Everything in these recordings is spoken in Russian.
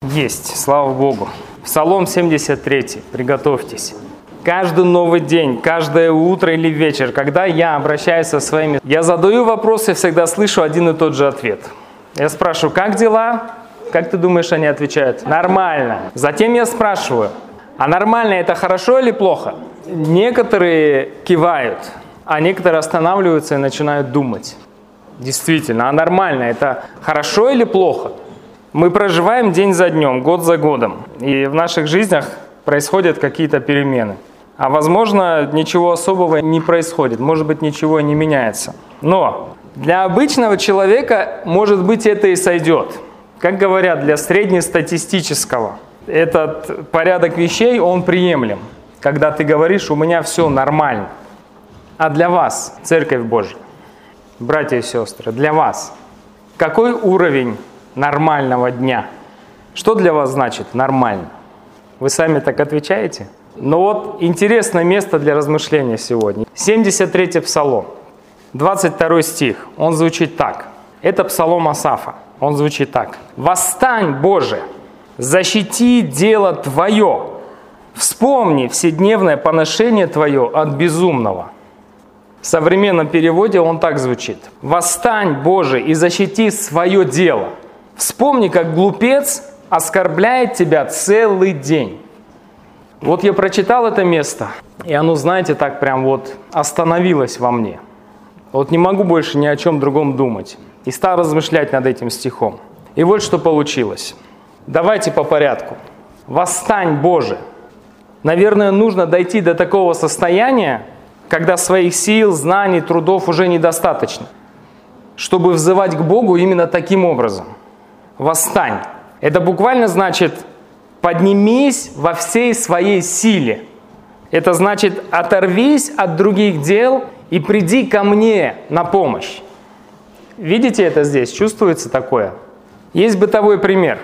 Есть, слава Богу. Псалом 73, приготовьтесь. Каждый новый день, каждое утро или вечер, когда я обращаюсь со своими, я задаю вопросы, всегда слышу один и тот же ответ. Я спрашиваю, как дела? Как ты думаешь, они отвечают? Нормально. Затем я спрашиваю, а нормально это хорошо или плохо? Некоторые кивают, а некоторые останавливаются и начинают думать. Действительно, а нормально это хорошо или плохо? Мы проживаем день за днем, год за годом, и в наших жизнях происходят какие-то перемены. А возможно, ничего особого не происходит, может быть, ничего не меняется. Но для обычного человека, может быть, это и сойдет. Как говорят, для среднестатистического этот порядок вещей, он приемлем. Когда ты говоришь, у меня все нормально. А для вас, Церковь Божья, братья и сестры, для вас, какой уровень нормального дня? Что для вас значит нормально? Вы сами так отвечаете? Но вот интересное место для размышления сегодня. 73-й Псалом, 22 стих, он звучит так. Это Псалом Асафа, он звучит так. «Восстань, Боже, защити дело Твое, вспомни вседневное поношение Твое от безумного». В современном переводе он так звучит. «Восстань, Боже, и защити свое дело. Вспомни, как глупец оскорбляет тебя целый день». Вот я прочитал это место, и оно, знаете, так прям вот остановилось во мне. Вот не могу больше ни о чем другом думать. И стал размышлять над этим стихом. И вот что получилось. Давайте по порядку. «Восстань, Боже». Наверное, нужно дойти до такого состояния, когда своих сил, знаний, трудов уже недостаточно, чтобы взывать к Богу именно таким образом. «Восстань». Это буквально значит «поднимись во всей своей силе». Это значит «оторвись от других дел и приди ко мне на помощь». Видите это здесь? Чувствуется такое? Есть бытовой пример,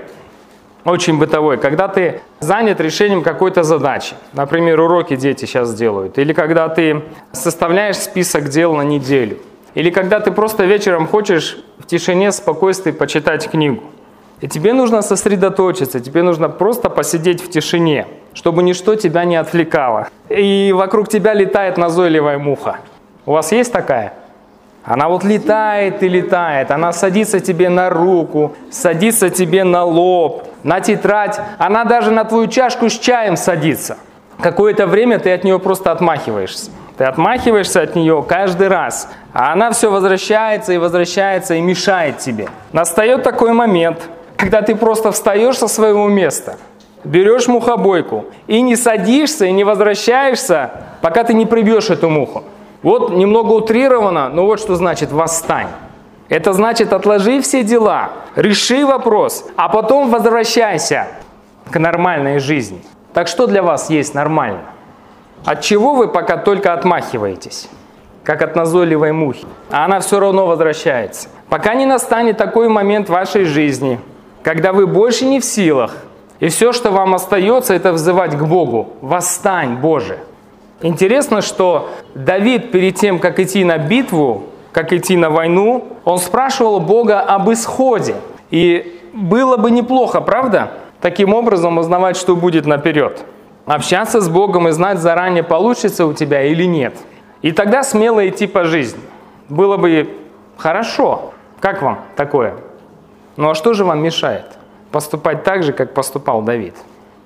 очень бытовой. Когда ты занят решением какой-то задачи, например, уроки дети сейчас делают, или когда ты составляешь список дел на неделю, или когда ты просто вечером хочешь в тишине, спокойствии почитать книгу. И тебе нужно сосредоточиться, тебе нужно просто посидеть в тишине, чтобы ничто тебя не отвлекало. И вокруг тебя летает назойливая муха. У вас есть такая? Она вот летает и летает, она садится тебе на руку, садится тебе на лоб, на тетрадь, она даже на твою чашку с чаем садится. Какое-то время ты от нее просто отмахиваешься. Ты отмахиваешься от нее каждый раз, а она все возвращается и мешает тебе. Настает такой момент, когда ты просто встаешь со своего места, берешь мухобойку и не садишься, и не возвращаешься, пока ты не прибьешь эту муху. Вот немного утрировано, но вот что значит «восстань». Это значит отложи все дела, реши вопрос, а потом возвращайся к нормальной жизни. Так что для вас есть нормально? От чего вы пока только отмахиваетесь, как от назойливой мухи, а она все равно возвращается? Пока не настанет такой момент в вашей жизни, когда вы больше не в силах, и все, что вам остается, это взывать к Богу. «Восстань, Боже». Интересно, что Давид перед тем, как идти на битву, как идти на войну, он спрашивал Бога об исходе. И было бы неплохо, правда, таким образом узнавать, что будет наперед. Общаться с Богом и знать заранее, получится у тебя или нет. И тогда смело идти по жизни. Было бы хорошо. Как вам такое? Ну а что же вам мешает поступать так же, как поступал Давид?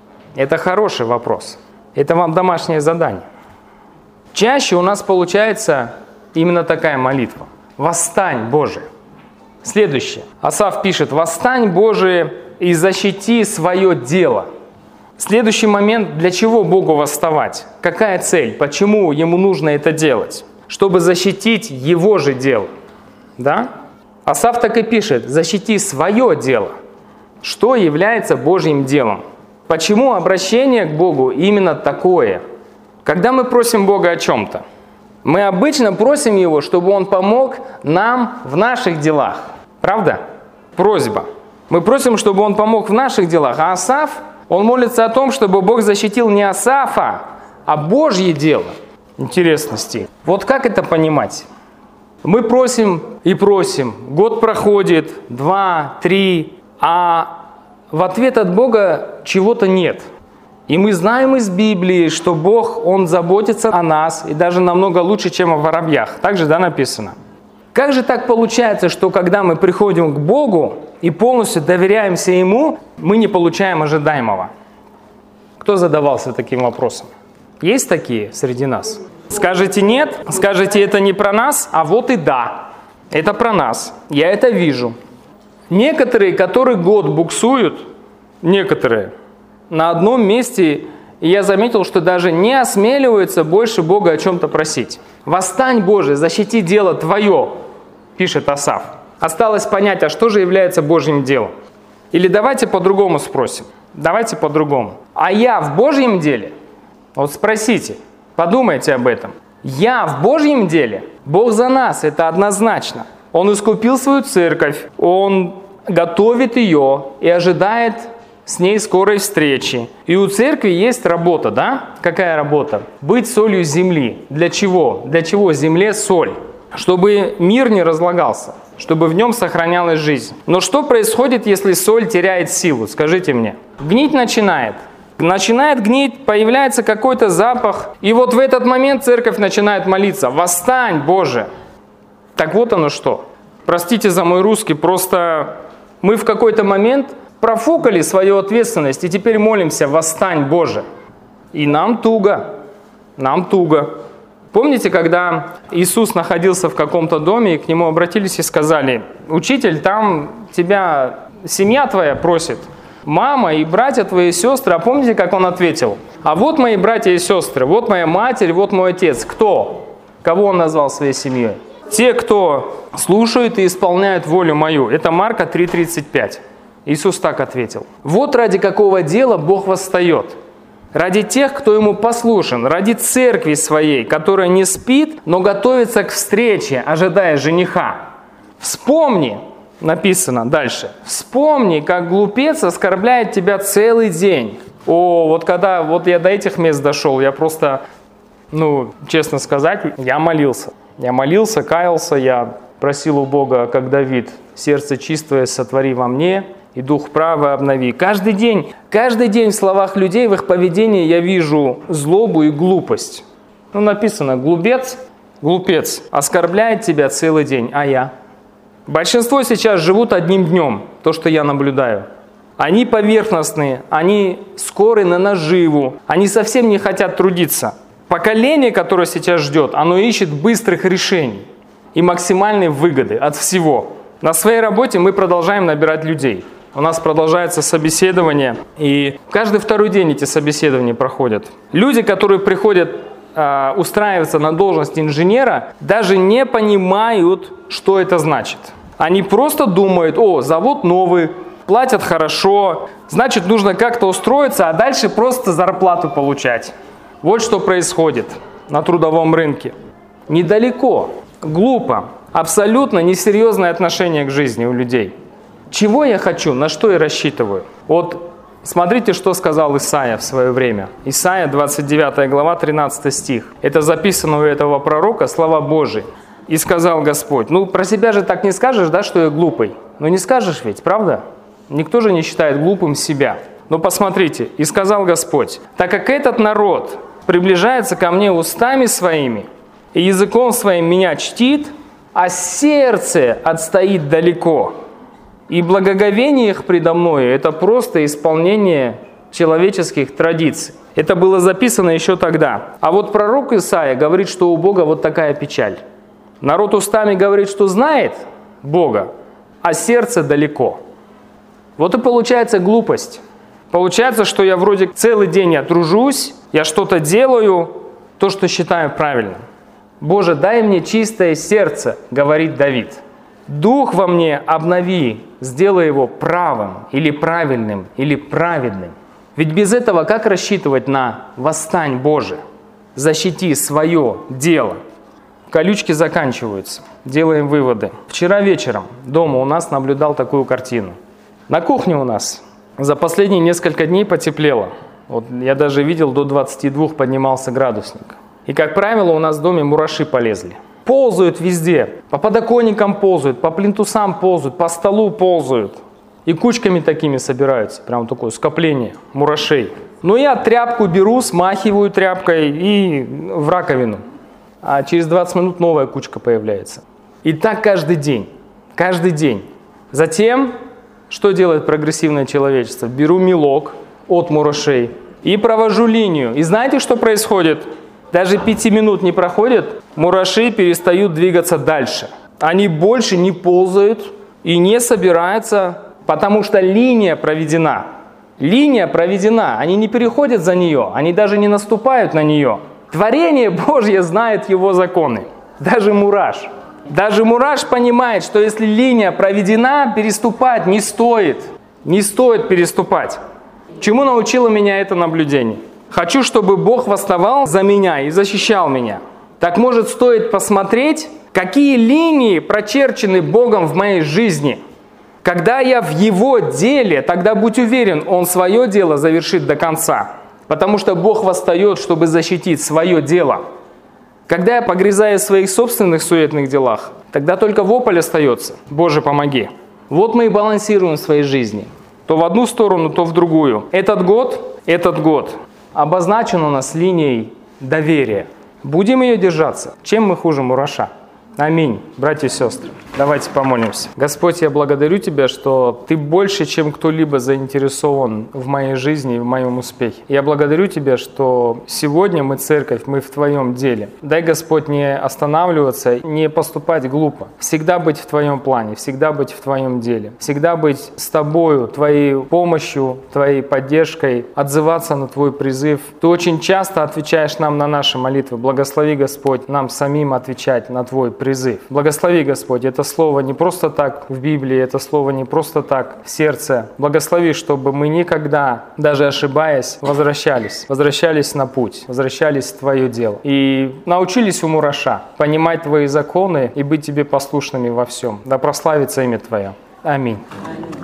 Это хороший вопрос. Это вам домашнее задание. Чаще у нас получается именно такая молитва. «Восстань, Боже». Следующее. Асаф пишет: «Восстань, Боже, и защити свое дело». Следующий момент. Для чего Богу восставать? Какая цель? Почему ему нужно это делать? Чтобы защитить его же дело. Да? Асаф так и пишет: «Защити свое дело». Что является Божьим делом? Почему обращение к Богу именно такое? Когда мы просим Бога о чем-то, мы обычно просим Его, чтобы Он помог нам в наших делах. Правда? Просьба. Мы просим, чтобы Он помог в наших делах. А Асаф, он молится о том, чтобы Бог защитил не Асафа, а Божье дело. Интересный стих. Вот как это понимать? Мы просим и просим. Год проходит, 2, 3, а в ответ от Бога чего-то нет. И мы знаем из Библии, что Бог, Он заботится о нас, и даже намного лучше, чем о воробьях. Так же, да, написано? Как же так получается, что когда мы приходим к Богу и полностью доверяемся Ему, мы не получаем ожидаемого? Кто задавался таким вопросом? Есть такие среди нас? Скажете нет, скажете это не про нас, а вот и да, это про нас, я это вижу. Некоторые, которые год буксуют, некоторые, на одном месте, и я заметил, что даже не осмеливаются больше Бога о чем-то просить. «Восстань, Боже, защити дело Твое», пишет Асаф. Осталось понять, а что же является Божьим делом? Или давайте по-другому спросим. Давайте по-другому. А я в Божьем деле? Вот спросите, подумайте об этом. Я в Божьем деле? Бог за нас, это однозначно. Он искупил свою церковь, Он готовит ее и ожидает с ней скорой встречи. И у церкви есть работа, да? Какая работа? Быть солью земли. Для чего? Для чего земле соль? Чтобы мир не разлагался, чтобы в нем сохранялась жизнь. Но что происходит, если соль теряет силу? Скажите мне. Гнить начинает. Начинает гнить, появляется какой-то запах. И вот в этот момент церковь начинает молиться. «Восстань, Боже!» Так вот оно что. Простите за мой русский, просто мы в какой-то момент профукали свою ответственность и теперь молимся «Восстань, Боже!» И нам туго, нам туго. Помните, когда Иисус находился в каком-то доме, и к Нему обратились и сказали: «Учитель, там тебя семья твоя просит, мама и братья твои и сестры». А помните, как Он ответил? «А вот мои братья и сестры, вот моя матерь, вот мой отец». Кто? Кого Он назвал своей семьей? Те, кто слушают и исполняют волю мою. Это Марка 3:35. Иисус так ответил. Вот ради какого дела Бог восстает. Ради тех, кто Ему послушен, ради церкви своей, которая не спит, но готовится к встрече, ожидая жениха. Вспомни, написано дальше, вспомни, как глупец оскорбляет тебя целый день. Вот когда я до этих мест дошел, я просто, честно сказать, я молился. Я молился, каялся, я просил у Бога, как Давид: «Сердце чистое сотвори во мне, и дух правый обнови». Каждый день в словах людей, в их поведении я вижу злобу и глупость. Написано: глупец оскорбляет тебя целый день, а я? Большинство сейчас живут одним днем, то, что я наблюдаю. Они поверхностные, они скоры на наживу, они совсем не хотят трудиться. Поколение, которое сейчас ждет, оно ищет быстрых решений и максимальной выгоды от всего. На своей работе мы продолжаем набирать людей. У нас продолжается собеседование, и каждый второй день эти собеседования проходят. Люди, которые приходят устраиваться на должность инженера, даже не понимают, что это значит. Они просто думают: завод новый, платят хорошо, значит, нужно как-то устроиться, а дальше просто зарплату получать. Вот что происходит на трудовом рынке. Недалеко, глупо, абсолютно несерьезное отношение к жизни у людей. Чего я хочу, на что я рассчитываю? Вот смотрите, что сказал Исаия в свое время. Исаия, 29 глава, 13 стих. Это записано у этого пророка, слова Божии. «И сказал Господь». Про себя же так не скажешь, да, что я глупый? Не скажешь ведь, правда? Никто же не считает глупым себя. Но посмотрите, «И сказал Господь, так как этот народ приближается ко мне устами своими, и языком своим меня чтит, а сердце отстоит далеко, и благоговение их предо мною – это просто исполнение человеческих традиций». Это было записано еще тогда. А вот пророк Исаия говорит, что у Бога вот такая печаль. Народ устами говорит, что знает Бога, а сердце далеко. Вот и получается глупость. Получается, что я вроде целый день я тружусь, я что-то делаю, то, что считаю правильным. «Боже, дай мне чистое сердце», говорит Давид. «Дух во мне обнови, сделай его правым, или правильным, или праведным». Ведь без этого как рассчитывать на «восстань, Боже»? Защити свое дело. Колючки заканчиваются. Делаем выводы. Вчера вечером дома у нас наблюдал такую картину. На кухне у нас за последние несколько дней потеплело. Я даже видел, до 22 поднимался градусник. И, как правило, у нас в доме мураши полезли. Ползают везде. По подоконникам ползают, по плинтусам ползают, по столу ползают. И кучками такими собираются, прям такое скопление мурашей. Но я тряпку беру, смахиваю тряпкой и в раковину. А через 20 минут новая кучка появляется. И так каждый день. Каждый день. Затем, что делает прогрессивное человечество? Беру мелок от мурашей и провожу линию. И знаете, что происходит? Даже 5 минут не проходит, мураши перестают двигаться дальше. Они больше не ползают и не собираются, потому что линия проведена. Линия проведена, они не переходят за нее, они даже не наступают на нее. Творение Божье знает его законы. Даже мураш. Даже мураш понимает, что если линия проведена, переступать не стоит. Не стоит переступать. Чему научило меня это наблюдение? Хочу, чтобы Бог восставал за меня и защищал меня. Так может, стоит посмотреть, какие линии прочерчены Богом в моей жизни. Когда я в Его деле, тогда будь уверен, Он свое дело завершит до конца. Потому что Бог восстает, чтобы защитить свое дело. Когда я погрязаю в своих собственных суетных делах, тогда только вопль остается. Боже, помоги. Вот мы и балансируем в своей жизни. То в одну сторону, то в другую. Этот год обозначен у нас линией доверия. Будем ее держаться. Чем мы хуже мураша? Аминь. Братья и сестры, давайте помолимся. Господь, я благодарю Тебя, что Ты больше, чем кто-либо заинтересован в моей жизни и в моем успехе. Я благодарю Тебя, что сегодня мы, церковь, мы в Твоем деле. Дай, Господь, не останавливаться, не поступать глупо. Всегда быть в Твоем плане, всегда быть в Твоем деле. Всегда быть с Тобою, Твоей помощью, Твоей поддержкой, отзываться на Твой призыв. Ты очень часто отвечаешь нам на наши молитвы. Благослови, Господь, нам самим отвечать на Твой призыв. Благослови, Господь, это слово не просто так в Библии, это слово не просто так в сердце. Благослови, чтобы мы никогда, даже ошибаясь, возвращались на путь, возвращались в Твое дело. И научились у мураша понимать Твои законы и быть Тебе послушными во всем. Да прославится имя Твое. Аминь.